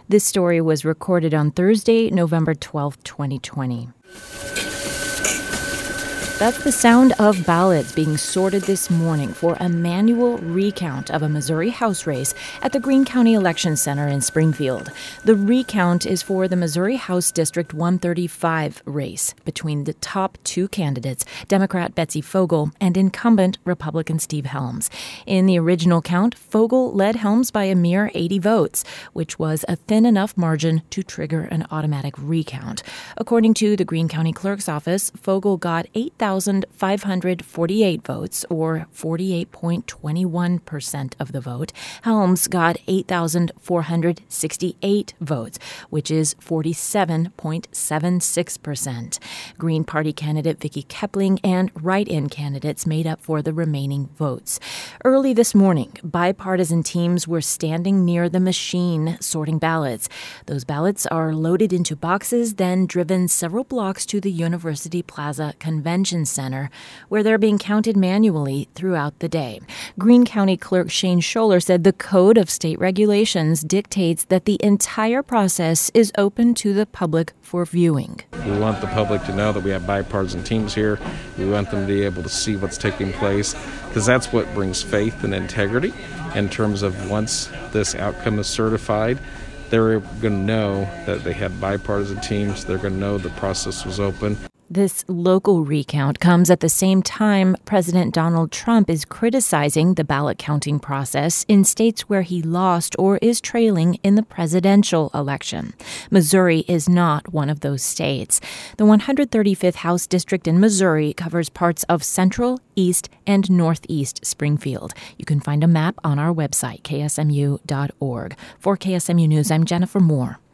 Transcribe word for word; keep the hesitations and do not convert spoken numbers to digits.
This story was recorded on Thursday, November twelfth, twenty twenty. That's the sound of ballots being sorted this morning for a manual recount of a Missouri House race at the Greene County Election Center in Springfield. The recount is for the Missouri House District one thirty-five race between the top two candidates, Democrat Betsy Fogel and incumbent Republican Steve Helms. In the original count, Fogel led Helms by a mere eighty votes, which was a thin enough margin to trigger an automatic recount. According to the Greene County Clerk's office, Fogel got eight thousand five hundred forty-eight votes, or forty-eight point two one percent of the vote. Helms got eight thousand four hundred sixty-eight votes, which is forty-seven point seven six percent. Green Party candidate Vicki Kepling and write-in candidates made up for the remaining votes. Early this morning, bipartisan teams were standing near the machine sorting ballots. Those ballots are loaded into boxes, then driven several blocks to the University Plaza Convention Center, where they're being counted manually throughout the day. Greene County Clerk Shane Scholler said the Code of State Regulations dictates that the entire process is open to the public for viewing. We want the public to know that we have bipartisan teams here. We want them to be able to see what's taking place, because that's what brings faith and integrity in terms of once this outcome is certified, they're going to know that they had bipartisan teams. They're going to know the process was open. This local recount comes at the same time President Donald Trump is criticizing the ballot counting process in states where he lost or is trailing in the presidential election. Missouri is not one of those states. The one hundred thirty-fifth House District in Missouri covers parts of central, east, and northeast Springfield. You can find a map on our website, K S M U dot org. For K S M U News, I'm Jennifer Moore.